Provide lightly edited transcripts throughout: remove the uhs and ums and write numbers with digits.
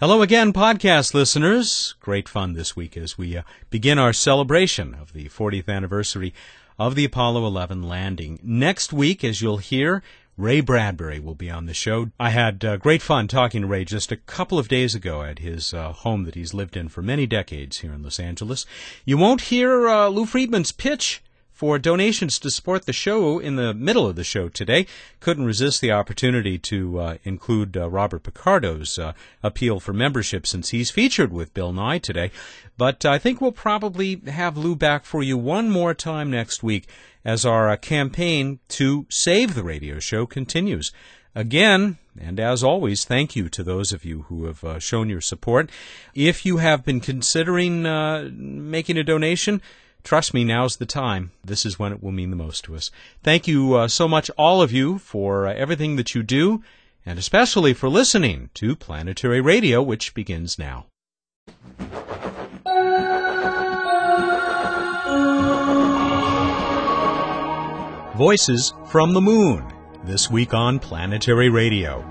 Hello again, podcast listeners. Great fun this week as we begin our celebration of the 40th anniversary of the Apollo 11 landing. Next week, as you'll hear, Ray Bradbury will be on the show. I had great fun talking to Ray just a couple of days ago at his home that he's lived in for many decades here in Los Angeles. You won't hear Lou Friedman's pitch for donations to support the show in the middle of the show today. Couldn't resist the opportunity to include Robert Picardo's appeal for membership since he's featured with Bill Nye today. But I think we'll probably have Lou back for you one more time next week as our campaign to save the radio show continues. Again, and as always, thank you to those of you who have shown your support. If you have been considering making a donation, trust me, now's the time. This is when it will mean the most to us. Thank you so much, all of you, for everything that you do, and especially for listening to Planetary Radio, which begins now. Voices from the Moon, this week on Planetary Radio.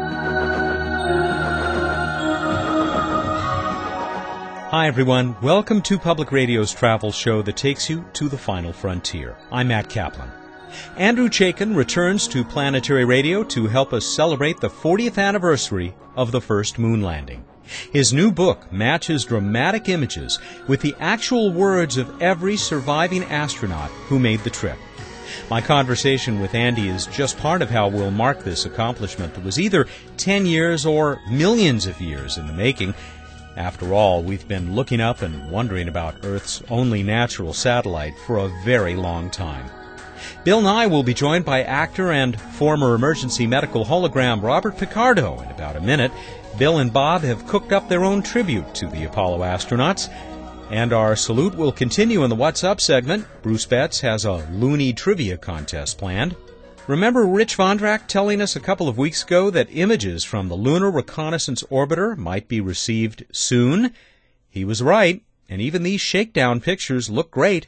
Hi, everyone. Welcome to Public Radio's travel show that takes you to the final frontier. I'm Matt Kaplan. Andrew Chaikin returns to Planetary Radio to help us celebrate the 40th anniversary of the first moon landing. His new book matches dramatic images with the actual words of every surviving astronaut who made the trip. My conversation with Andy is just part of how we'll mark this accomplishment that was either 10 years or millions of years in the making. After all, we've been looking up and wondering about Earth's only natural satellite for a very long time. Bill Nye will be joined by actor and former emergency medical hologram Robert Picardo in about a minute. Bill and Bob have cooked up their own tribute to the Apollo astronauts. And our salute will continue in the What's Up segment. Bruce Betts has a loony trivia contest planned. Remember Rich Vondrak telling us a couple of weeks ago that images from the Lunar Reconnaissance Orbiter might be received soon? He was right, and even these shakedown pictures look great.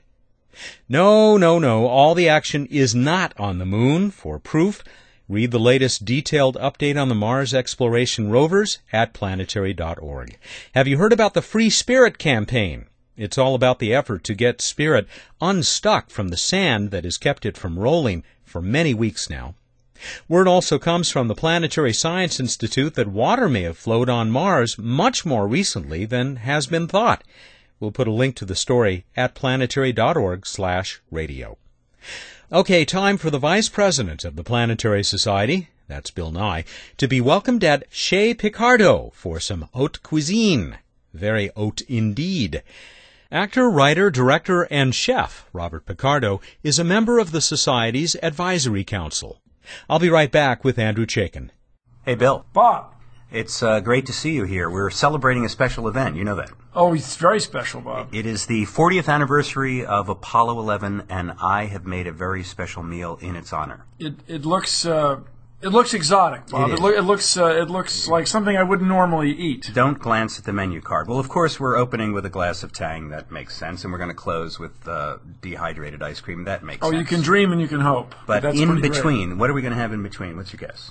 No, all the action is not on the moon. For proof, read the latest detailed update on the Mars exploration rovers at planetary.org. Have you heard about the Free Spirit campaign? It's all about the effort to get Spirit unstuck from the sand that has kept it from rolling for many weeks now. Word also comes from the Planetary Science Institute that water may have flowed on Mars much more recently than has been thought. We'll put a link to the story at planetary.org/radio. Okay, time for the Vice President of the Planetary Society, that's Bill Nye, to be welcomed at Chez Picardo for some haute cuisine. Very haute indeed. Actor, writer, director, and chef Robert Picardo is a member of the Society's Advisory Council. I'll be right back with Andrew Chaikin. Hey, Bill. Bob. It's great to see you here. We're celebrating a special event. You know that. Oh, it's very special, Bob. It is the 40th anniversary of Apollo 11, and I have made a very special meal in its honor. It looks exotic, Bob. It looks like something I wouldn't normally eat. Don't glance at the menu card. Well, of course, we're opening with a glass of Tang. That makes sense. And we're going to close with dehydrated ice cream. That makes sense. Oh, you can dream and you can hope. But in between, what are we going to have in between? What's your guess?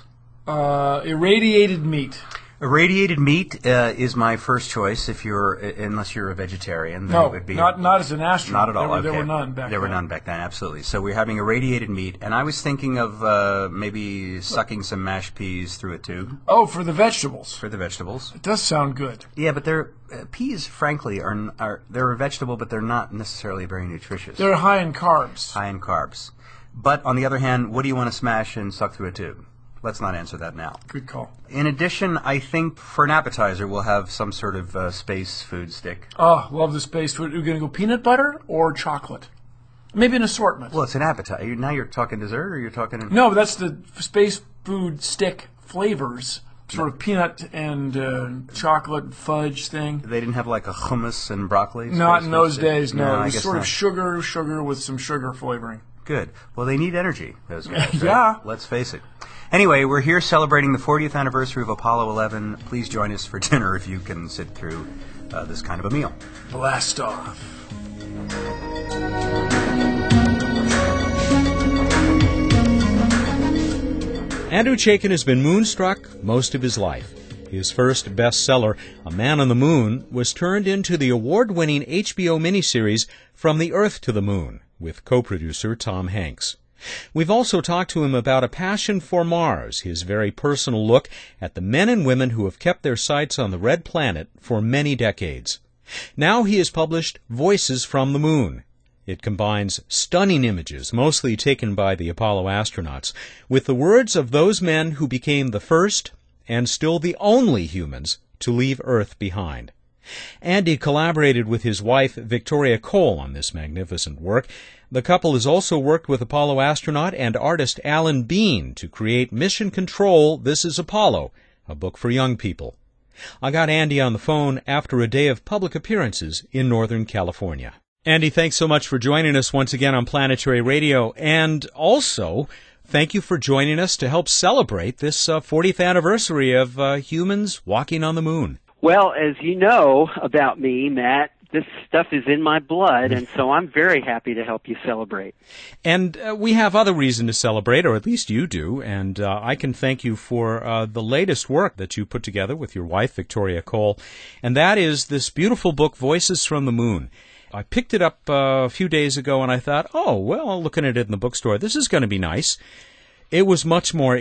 Irradiated meat. Irradiated meat is my first choice. Unless you're a vegetarian, then no, it would be not as an astronaut. Not at all. There were none back then. There were none back then. Absolutely. So we're having irradiated meat, and I was thinking of maybe sucking some mashed peas through a tube. Oh, for the vegetables. For the vegetables. It does sound good. Yeah, but peas, frankly, they're a vegetable, but they're not necessarily very nutritious. They're high in carbs. High in carbs. But on the other hand, what do you want to smash and suck through a tube? Let's not answer that now. Good call. In addition, I think for an appetizer, we'll have some sort of space food stick. Oh, love the space food. Are we going to go peanut butter or chocolate? Maybe an assortment. Well, it's an appetizer. Now you're talking dessert, or you're talking... No, but that's the space food stick flavors. Sort of peanut and chocolate fudge thing. They didn't have like a hummus and broccoli? Not in those days, no. It was sort of sugar with some sugar flavoring. Good. Well, they need energy, those guys. Right? Yeah. Let's face it. Anyway, we're here celebrating the 40th anniversary of Apollo 11. Please join us for dinner if you can sit through this kind of a meal. Blast off. Andrew Chaikin has been moonstruck most of his life. His first bestseller, A Man on the Moon, was turned into the award-winning HBO miniseries From the Earth to the Moon, with co-producer Tom Hanks. We've also talked to him about a passion for Mars, his very personal look at the men and women who have kept their sights on the red planet for many decades. Now he has published Voices from the Moon. It combines stunning images, mostly taken by the Apollo astronauts, with the words of those men who became the first and still the only humans to leave Earth behind. Andy collaborated with his wife, Victoria Cole, on this magnificent work. The couple has also worked with Apollo astronaut and artist Alan Bean to create Mission Control, This is Apollo, a book for young people. I got Andy on the phone after a day of public appearances in Northern California. Andy, thanks so much for joining us once again on Planetary Radio, and also thank you for joining us to help celebrate this 40th anniversary of humans walking on the moon. Well, as you know about me, Matt, this stuff is in my blood, and so I'm very happy to help you celebrate. And we have other reason to celebrate, or at least you do, and I can thank you for the latest work that you put together with your wife, Victoria Cole, and that is this beautiful book, Voices from the Moon. I picked it up a few days ago, and I thought, oh, well, looking at it in the bookstore, this is going to be nice. It is much more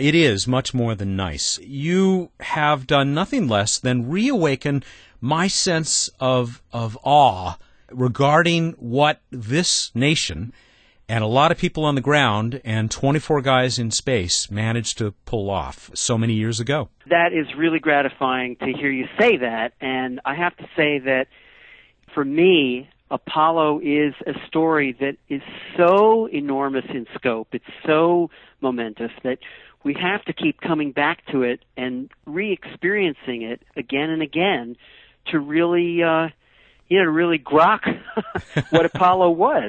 than nice. You have done nothing less than reawaken my sense of awe regarding what this nation and a lot of people on the ground and 24 guys in space managed to pull off so many years ago. That is really gratifying to hear you say that, and I have to say that for me, Apollo is a story that is so enormous in scope, it's so momentous that we have to keep coming back to it and re-experiencing it again and again to really, to really grok what Apollo was.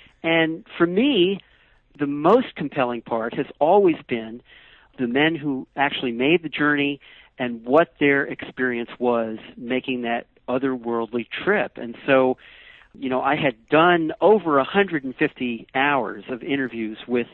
And for me, the most compelling part has always been the men who actually made the journey and what their experience was making that otherworldly trip. And so, I had done over 150 hours of interviews with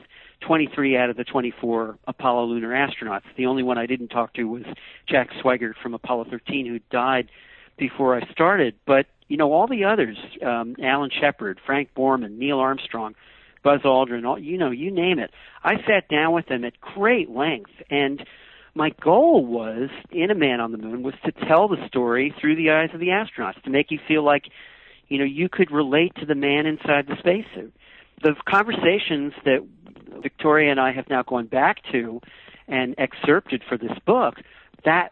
23 out of the 24 Apollo lunar astronauts. The only one I didn't talk to was Jack Swigert from Apollo 13, who died before I started. But, all the others, Alan Shepard, Frank Borman, Neil Armstrong, Buzz Aldrin, you name it. I sat down with them at great length, and my goal was, in A Man on the Moon, was to tell the story through the eyes of the astronauts, to make you feel like you could relate to the man inside the spacesuit. The conversations that Victoria and I have now gone back to and excerpted for this book, that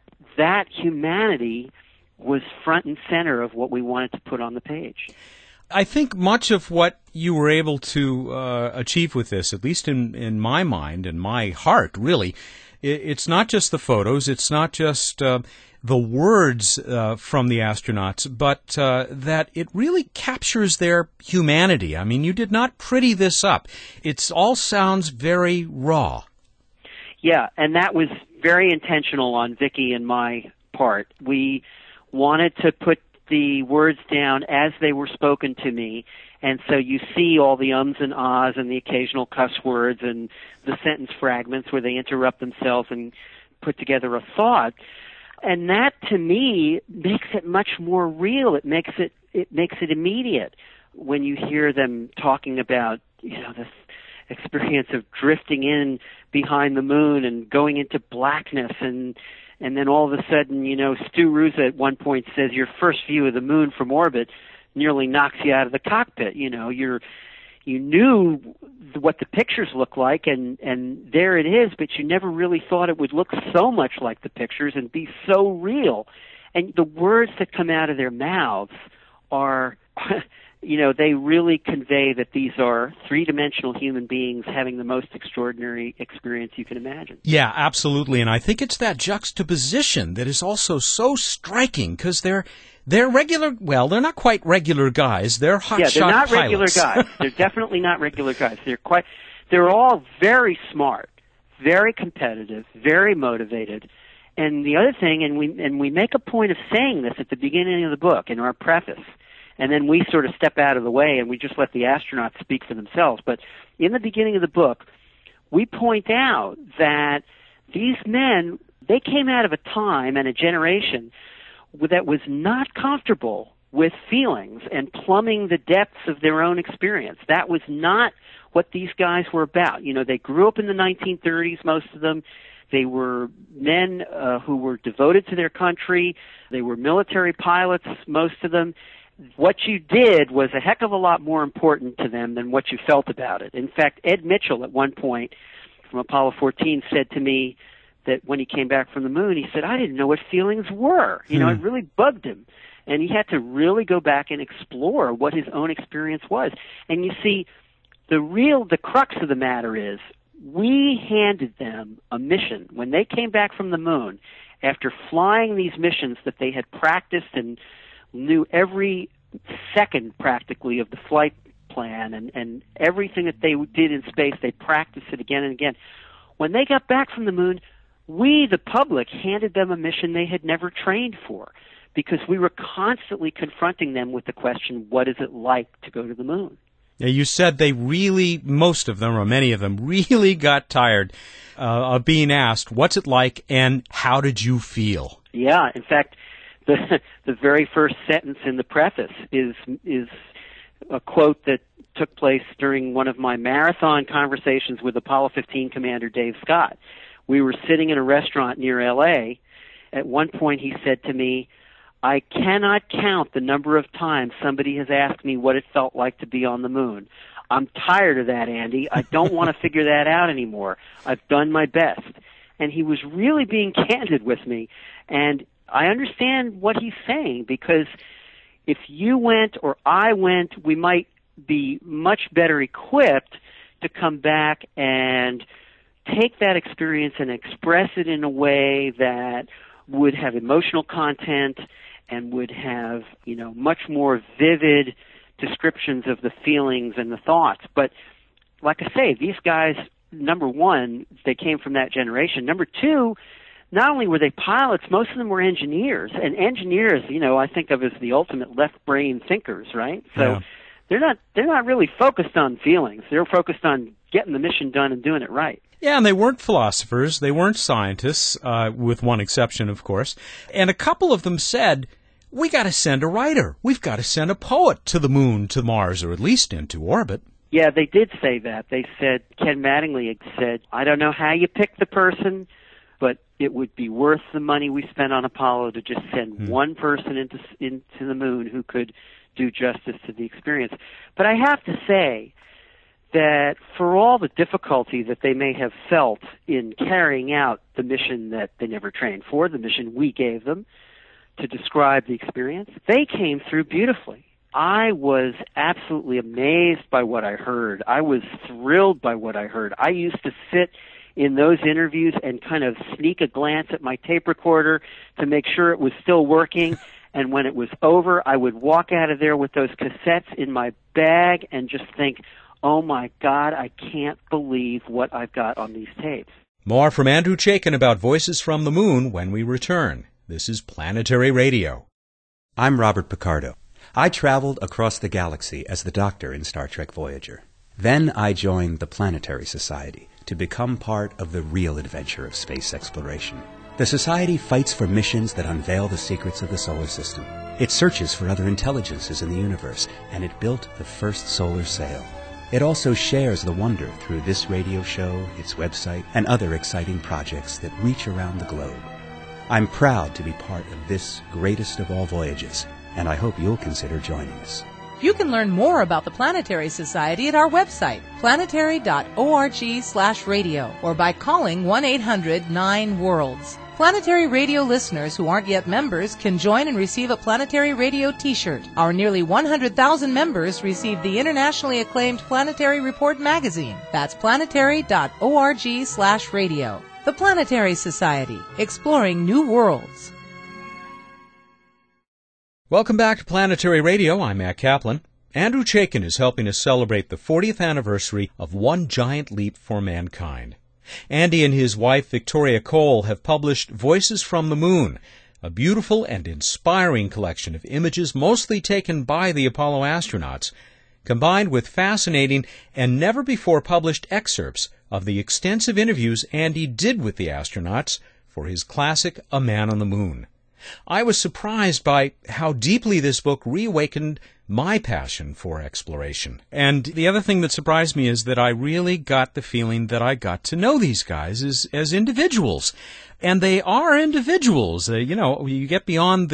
humanity was front and center of what we wanted to put on the page. I think much of what you were able to achieve with this, at least in my mind and my heart, really, it's not just the photos, it's not just the words from the astronauts, but that it really captures their humanity. I mean, you did not pretty this up. It all sounds very raw. Yeah, and that was very intentional on Vicki and my part. We wanted to put the words down as they were spoken to me, and so you see all the ums and ahs and the occasional cuss words and the sentence fragments where they interrupt themselves and put together a thought. And that, to me, makes it much more real. It makes it immediate when you hear them talking about, this experience of drifting in behind the moon and going into blackness, and then all of a sudden, Stu Roosa at one point says your first view of the moon from orbit nearly knocks you out of the cockpit. You knew what the pictures look like, and there it is, but you never really thought it would look so much like the pictures and be so real. And the words that come out of their mouths are, they really convey that these are three-dimensional human beings having the most extraordinary experience you can imagine. Yeah, absolutely. And I think it's that juxtaposition that is also so striking, because they're regular, well, they're not quite regular guys. They're hotshot pilots. Yeah, they're not regular guys. They're definitely not regular guys. They're all very smart, very competitive, very motivated. And the other thing, and we make a point of saying this at the beginning of the book in our preface, and then we sort of step out of the way and we just let the astronauts speak for themselves. But in the beginning of the book, we point out that these men, they came out of a time and a generation that was not comfortable with feelings and plumbing the depths of their own experience. That was not what these guys were about. You know, they grew up in the 1930s, most of them. They were men who were devoted to their country. They were military pilots, most of them. What you did was a heck of a lot more important to them than what you felt about it. In fact, Ed Mitchell at one point from Apollo 14 said to me that when he came back from the moon, he said, I didn't know what feelings were. You know, it really bugged him. And he had to really go back and explore what his own experience was. And you see, the crux of the matter is, we handed them a mission. When they came back from the moon, after flying these missions that they had practiced and knew every second practically of the flight plan and everything that they did in space, they practiced it again and again. When they got back from the moon, we, the public, handed them a mission they had never trained for, because we were constantly confronting them with the question, what is it like to go to the moon? Yeah, you said they really, most of them or many of them, really got tired of being asked, what's it like and how did you feel? Yeah, in fact, the very first sentence in the preface is a quote that took place during one of my marathon conversations with Apollo 15 Commander Dave Scott. We were sitting in a restaurant near L.A. At one point he said to me, I cannot count the number of times somebody has asked me what it felt like to be on the moon. I'm tired of that, Andy. I don't want to figure that out anymore. I've done my best. And he was really being candid with me. And I understand what he's saying, because if you went or I went, we might be much better equipped to come back and take that experience and express it in a way that would have emotional content and would have, you know, much more vivid descriptions of the feelings and the thoughts. But like I say, these guys, number one, they came from that generation. Number two, not only were they pilots, most of them were engineers. And engineers, you know, I think of as the ultimate left-brain thinkers, right? So they're not really focused on feelings. They're focused on getting the mission done and doing it right. Yeah, and they weren't philosophers. They weren't scientists, with one exception, of course. And a couple of them said, we got to send a writer. We've got to send a poet to the moon, to Mars, or at least into orbit. Yeah, they did say that. They said, Ken Mattingly had said, I don't know how you pick the person, but it would be worth the money we spent on Apollo to just send one person into the moon who could do justice to the experience. But I have to say that for all the difficulty that they may have felt in carrying out the mission that they never trained for, the mission we gave them to describe the experience, they came through beautifully. I was absolutely amazed by what I heard. I was thrilled by what I heard. I used to sit in those interviews and kind of sneak a glance at my tape recorder to make sure it was still working. And when it was over, I would walk out of there with those cassettes in my bag and just think, oh my God, I can't believe what I've got on these tapes. More from Andrew Chaikin about Voices from the Moon when we return. This is Planetary Radio. I'm Robert Picardo. I traveled across the galaxy as the Doctor in Star Trek Voyager. Then I joined the Planetary Society to become part of the real adventure of space exploration. The Society fights for missions that unveil the secrets of the solar system. It searches for other intelligences in the universe, and it built the first solar sail. It also shares the wonder through this radio show, its website, and other exciting projects that reach around the globe. I'm proud to be part of this greatest of all voyages, and I hope you'll consider joining us. You can learn more about the Planetary Society at our website, planetary.org/radio, or by calling 1-800-9-WORLDS. Planetary Radio listeners who aren't yet members can join and receive a Planetary Radio t-shirt. Our nearly 100,000 members receive the internationally acclaimed Planetary Report magazine. That's planetary.org/radio. The Planetary Society, exploring new worlds. Welcome back to Planetary Radio. I'm Matt Kaplan. Andrew Chaikin is helping us celebrate the 40th anniversary of One Giant Leap for Mankind. Andy and his wife, Victoria Cole, have published Voices from the Moon, a beautiful and inspiring collection of images mostly taken by the Apollo astronauts, combined with fascinating and never-before-published excerpts of the extensive interviews Andy did with the astronauts for his classic A Man on the Moon. I was surprised by how deeply this book reawakened my passion for exploration. And the other thing that surprised me is that I really got the feeling that I got to know these guys as individuals. And they are individuals. You get beyond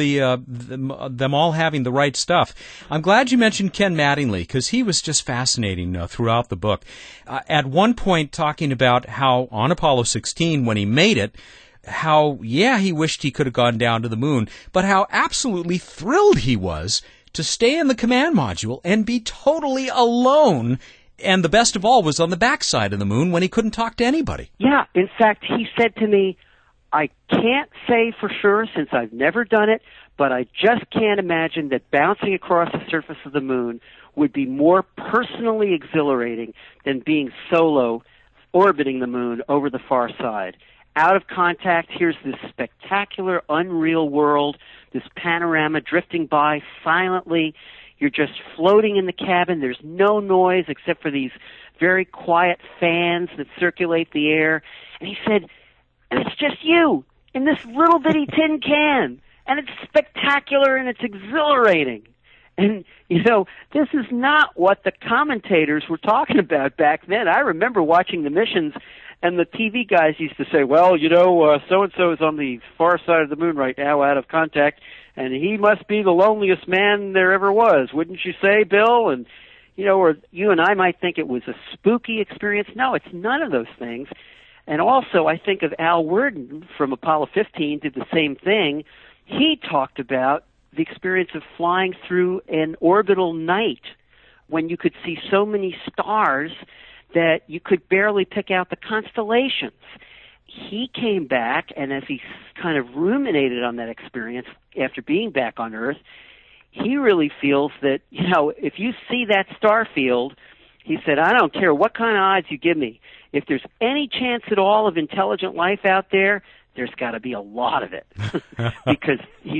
them all having the right stuff. I'm glad you mentioned Ken Mattingly, because he was just fascinating throughout the book. At one point, talking about how on Apollo 16, when he made it, how, he wished he could have gone down to the moon, but how absolutely thrilled he was to stay in the command module and be totally alone. And the best of all was on the backside of the moon when he couldn't talk to anybody. Yeah, in fact, he said to me, I can't say for sure since I've never done it, but I just can't imagine that bouncing across the surface of the moon would be more personally exhilarating than being solo orbiting the moon over the far side. Out of contact, here's this spectacular, unreal world, this panorama drifting by silently. You're just floating in the cabin. There's no noise except for these very quiet fans that circulate the air. And he said, and it's just you in this little bitty tin can. And it's spectacular and it's exhilarating. And, this is not what the commentators were talking about back then. I remember watching the missions, and the TV guys used to say, well, so-and-so is on the far side of the moon right now, out of contact, and he must be the loneliest man there ever was, wouldn't you say, Bill? And, or you and I might think it was a spooky experience. No, it's none of those things. And also, I think of Al Worden from Apollo 15 did the same thing. He talked about the experience of flying through an orbital night when you could see so many stars that you could barely pick out the constellations. He came back, and as he kind of ruminated on that experience after being back on Earth, he really feels that, if you see that star field, he said, I don't care what kind of odds you give me. If there's any chance at all of intelligent life out there, there's got to be a lot of it. because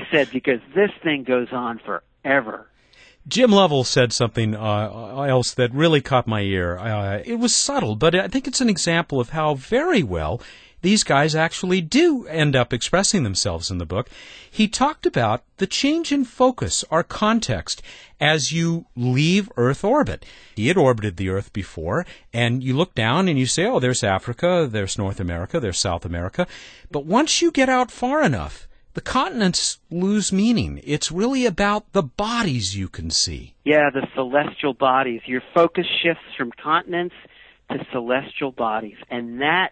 this thing goes on forever. Jim Lovell said something else that really caught my ear. It was subtle, but I think it's an example of how very well these guys actually do end up expressing themselves in the book. He talked about the change in focus or context as you leave Earth orbit. He had orbited the Earth before, and you look down and you say, oh, there's Africa, there's North America, there's South America. But once you get out far enough, the continents lose meaning. It's really about the bodies you can see. Yeah, the celestial bodies. Your focus shifts from continents to celestial bodies. And that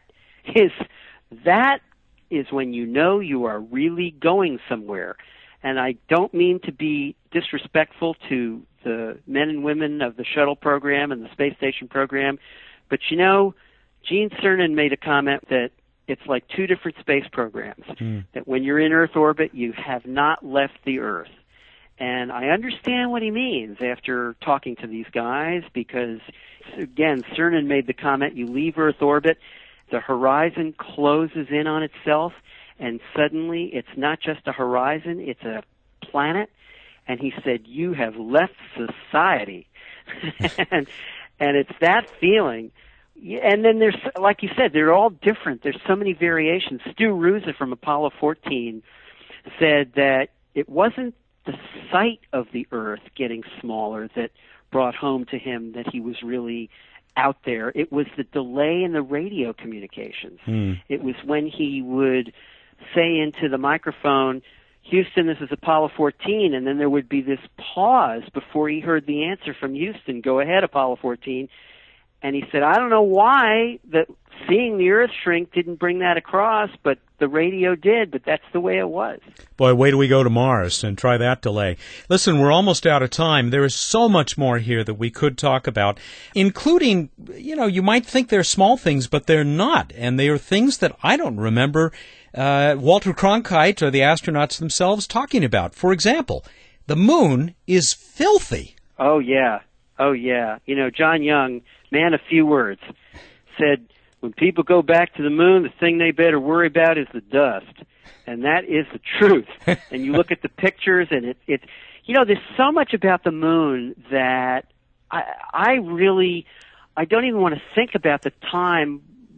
is when you are really going somewhere. And I don't mean to be disrespectful to the men and women of the shuttle program and the space station program, but Gene Cernan made a comment that it's like two different space programs, that when you're in Earth orbit, you have not left the Earth. And I understand what he means after talking to these guys, because, again, Cernan made the comment, you leave Earth orbit, the horizon closes in on itself, and suddenly it's not just a horizon, it's a planet. And he said, you have left society. and it's that feeling. And then there's, like you said, they're all different. There's so many variations. Stu Roosa from Apollo 14 said that it wasn't the sight of the Earth getting smaller that brought home to him that he was really out there. It was the delay in the radio communications. It was when he would say into the microphone, Houston, this is Apollo 14, and then there would be this pause before he heard the answer from Houston, go ahead, Apollo 14. And he said, I don't know why that seeing the Earth shrink didn't bring that across, but the radio did, but that's the way it was. Boy, wait till we go to Mars and try that delay. Listen, we're almost out of time. There is so much more here that we could talk about, including, you might think they're small things, but they're not. And they are things that I don't remember Walter Cronkite or the astronauts themselves talking about. For example, the moon is filthy. Oh, yeah. John Young, man of few words, said, when people go back to the moon, the thing they better worry about is the dust. And that is the truth. And you look at the pictures, and it's there's so much about the moon that I don't even want to think about the time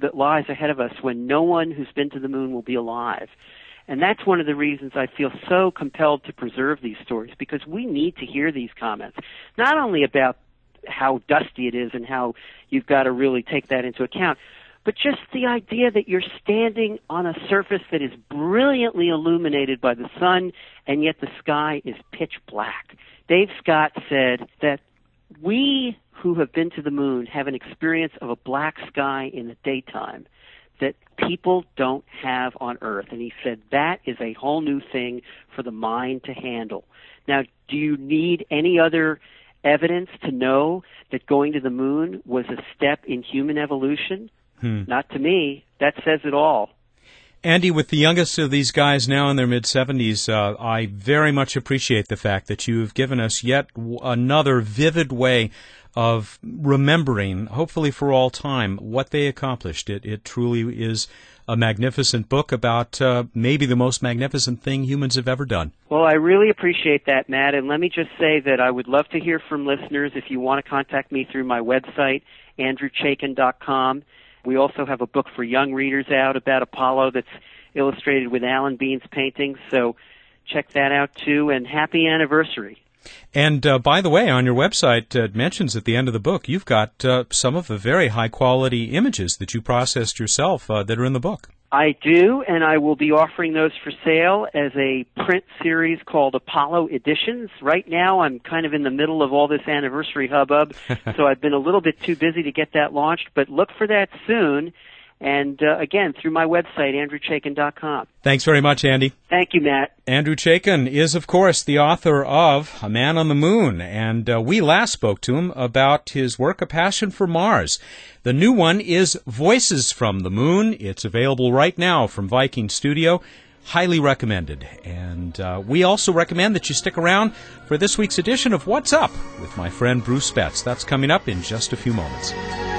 that lies ahead of us when no one who's been to the moon will be alive. And that's one of the reasons I feel so compelled to preserve these stories, because we need to hear these comments, not only about how dusty it is and how you've got to really take that into account, but just the idea that you're standing on a surface that is brilliantly illuminated by the sun, and yet the sky is pitch black. Dave Scott said that we who have been to the moon have an experience of a black sky in the daytime that people don't have on Earth. And he said that is a whole new thing for the mind to handle. Now, do you need any other evidence to know that going to the moon was a step in human evolution? Not to me. That says it all. Andy, with the youngest of these guys now in their mid-70s, I very much appreciate the fact that you've given us yet another vivid way of remembering, hopefully for all time, what they accomplished. It truly is a magnificent book about maybe the most magnificent thing humans have ever done. Well, I really appreciate that, Matt, and let me just say that I would love to hear from listeners. If you want to contact me through my website, andrewchaikin.com. We also have a book for young readers out about Apollo that's illustrated with Alan Bean's paintings, so check that out too, and happy anniversary. And by the way, on your website, it mentions at the end of the book, you've got some of the very high-quality images that you processed yourself that are in the book. I do, and I will be offering those for sale as a print series called Apollo Editions. Right now, I'm kind of in the middle of all this anniversary hubbub, so I've been a little bit too busy to get that launched, but look for that soon. And again, through my website, andrewchaikin.com. Thanks very much, Andy. Thank you, Matt. Andrew Chaikin is, of course, the author of A Man on the Moon, and we last spoke to him about his work, A Passion for Mars. The new one is Voices from the Moon. It's available right now from Viking Studio. Highly recommended. And we also recommend that you stick around for this week's edition of What's Up with my friend Bruce Betts. That's coming up in just a few moments.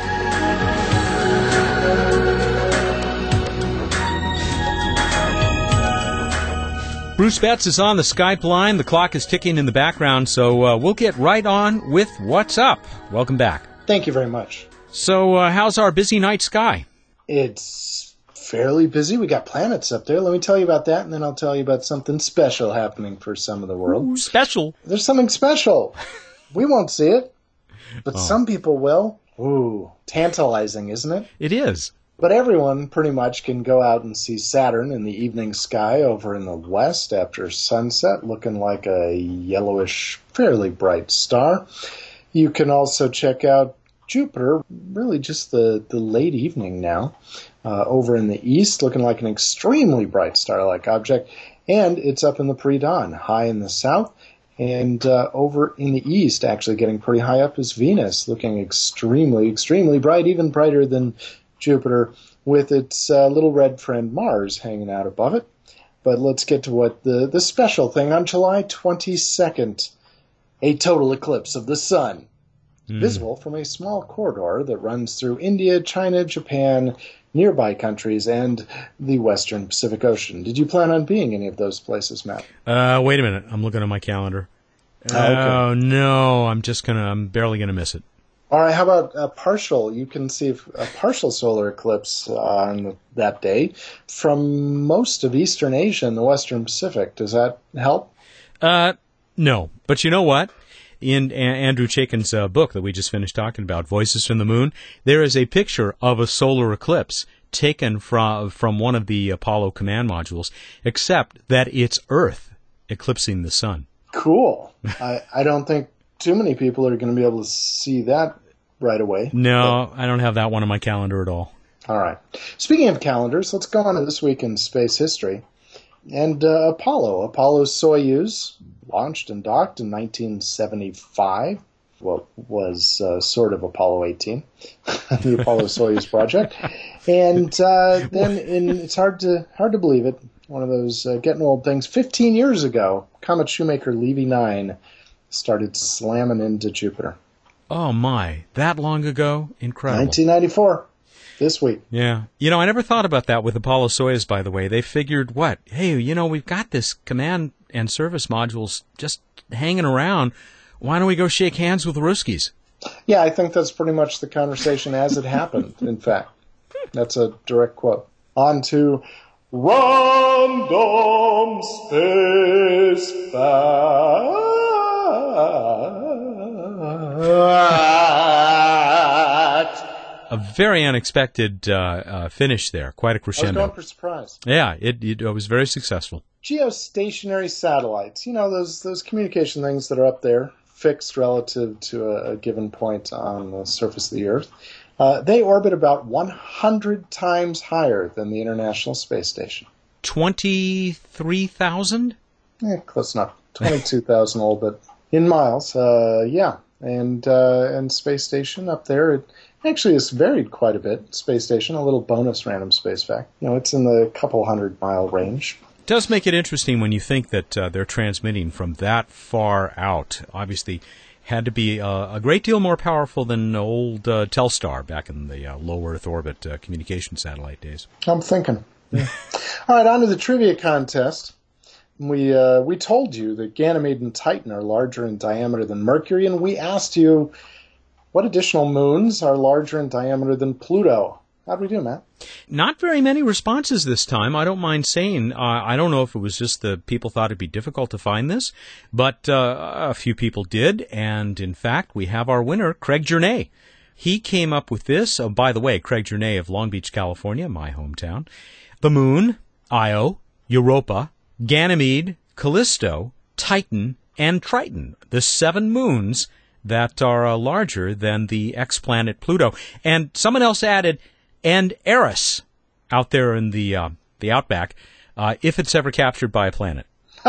Bruce Betts is on the Skype line. The clock is ticking in the background, so we'll get right on with What's Up. Welcome back. Thank you very much. So how's our busy night sky? It's fairly busy. We got planets up there. Let me tell you about that, and then I'll tell you about something special happening for some of the world. Ooh, special? There's something special. We won't see it, but some people will. Ooh, tantalizing, isn't it? It is. But everyone pretty much can go out and see Saturn in the evening sky over in the west after sunset, looking like a yellowish, fairly bright star. You can also check out Jupiter, really just the late evening now, over in the east, looking like an extremely bright star-like object. And it's up in the pre-dawn, high in the south. And over in the east, actually getting pretty high up, is Venus, looking extremely, extremely bright, even brighter than Jupiter, with its little red friend Mars hanging out above it. But let's get to what the special thing. On July 22nd, a total eclipse of the sun, visible from a small corridor that runs through India, China, Japan, nearby countries, and the western Pacific Ocean. Did you plan on being any of those places, Matt? Wait a minute. I'm looking at my calendar. Okay. Oh, no. I'm barely going to miss it. All right, how about a partial? You can see a partial solar eclipse on that day from most of Eastern Asia and the Western Pacific. Does that help? No. But you know what? In Andrew Chaikin's book that we just finished talking about, Voices from the Moon, there is a picture of a solar eclipse taken from one of the Apollo command modules, except that it's Earth eclipsing the sun. Cool. I don't think too many people are going to be able to see that right away. No, I don't have that one on my calendar at all. All right. Speaking of calendars, let's go on to this week in space history. And Apollo Soyuz launched and docked in 1975. What was sort of Apollo 18, the Apollo Soyuz project. And then it's hard to believe it, one of those getting old things. 15 years ago, Comet Shoemaker Levy 9 started slamming into Jupiter. Oh, my. That long ago? Incredible. 1994. This week. Yeah. I never thought about that with Apollo Soyuz, by the way. They figured, what? Hey, we've got this command and service modules just hanging around. Why don't we go shake hands with the Ruskies? Yeah, I think that's pretty much the conversation as it happened, in fact. That's a direct quote. On to Random Space Fact. A very unexpected finish there. Quite a crescendo. I was going for surprise. Yeah, it was very successful. Geostationary satellites. Those communication things that are up there, fixed relative to a given point on the surface of the Earth. They orbit about 100 times higher than the International Space Station. 23,000? Close enough. 22,000 old, but in miles. Yeah. And Space Station up there, it actually has varied quite a bit. Space Station, a little bonus random space fact. It's in the couple 100-mile range. It does make it interesting when you think that they're transmitting from that far out. Obviously, had to be a great deal more powerful than old Telstar back in the low Earth orbit communication satellite days. I'm thinking. Yeah. All right, on to the trivia contest. We told you that Ganymede and Titan are larger in diameter than Mercury, and we asked you what additional moons are larger in diameter than Pluto. How'd we do, Matt? Not very many responses this time. I don't mind saying. I don't know if it was just the people thought it'd be difficult to find this, but a few people did, and in fact, we have our winner, Craig Journay. He came up with this. Oh, by the way, Craig Journay of Long Beach, California, my hometown. The Moon, Io, Europa, Ganymede, Callisto, Titan, and Triton, the 7 moons that are larger than the ex-planet Pluto. And someone else added, and Eris, out there in the outback, if it's ever captured by a planet.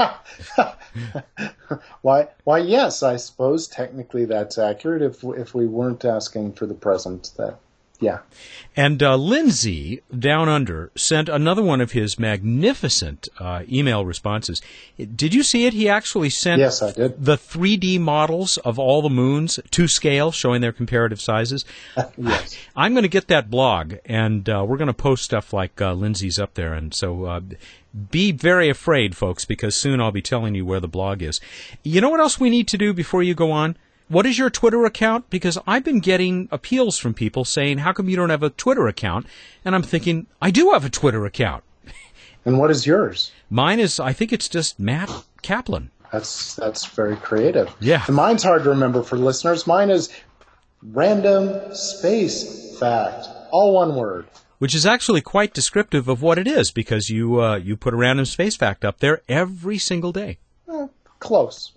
Why, yes, I suppose technically that's accurate if we weren't asking for the present. Yeah. And Lindsay, down under, sent another one of his magnificent email responses. Did you see it? He actually sent Yes, I did. The 3D models of all the moons to scale, showing their comparative sizes. Yes. I'm going to get that blog, and we're going to post stuff like Lindsay's up there. And so be very afraid, folks, because soon I'll be telling you where the blog is. You know what else we need to do before you go on? What is your Twitter account? Because I've been getting appeals from people saying, how come you don't have a Twitter account? And I'm thinking, I do have a Twitter account. And what is yours? Mine is, I think it's just Matt Kaplan. That's very creative. Yeah. And mine's hard to remember for listeners. Mine is Random Space Fact. All one word. Which is actually quite descriptive of what it is, because you put a random space fact up there every single day. Close.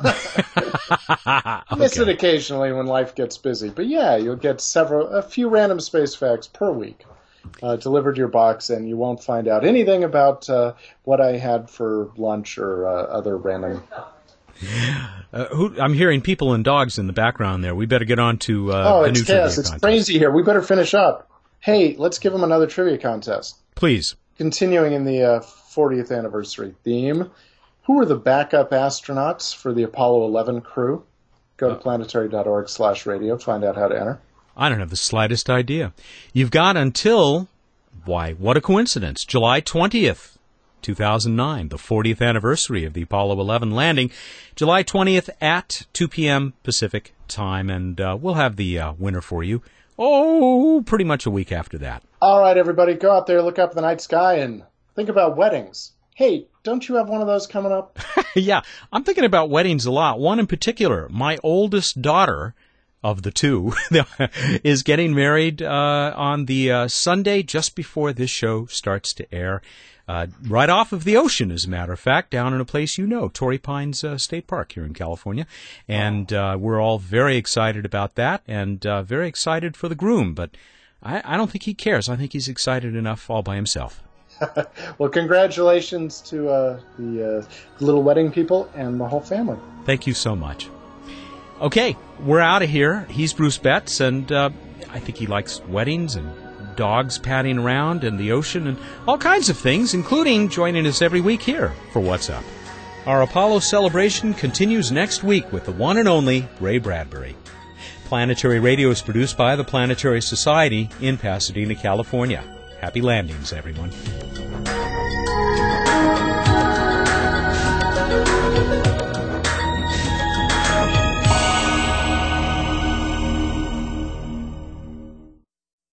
Miss it Okay. occasionally when life gets busy. But yeah, you'll get a few random space facts per week delivered to your box, and you won't find out anything about what I had for lunch or other random. I'm hearing people and dogs in the background there. We better get on to the it's new trivia chaos. It's contest. crazy here. We better finish up. Hey, let's give them another trivia contest. Please. Continuing in the 40th anniversary theme, who were the backup astronauts for the Apollo 11 crew? Go to planetary.org/radio, find out how to enter. I don't have the slightest idea. You've got until, what a coincidence, July 20th, 2009, the 40th anniversary of the Apollo 11 landing, July 20th at 2 p.m. Pacific time, and we'll have the winner for you, pretty much a week after that. All right, everybody, go out there, look up the night sky, and think about weddings. Hey, don't you have one of those coming up? Yeah, I'm thinking about weddings a lot. One in particular, my oldest daughter of the two is getting married on the Sunday just before this show starts to air. Right off of the ocean, as a matter of fact, down in a place Torrey Pines State Park here in California. And we're all very excited about that and very excited for the groom. But I don't think he cares. I think he's excited enough all by himself. Well, congratulations to the little wedding people and the whole family. Thank you so much. Okay, we're out of here. He's Bruce Betts, and I think he likes weddings and dogs padding around and the ocean and all kinds of things, including joining us every week here for What's Up. Our Apollo celebration continues next week with the one and only Ray Bradbury. Planetary Radio is produced by the Planetary Society in Pasadena, California. Happy landings, everyone.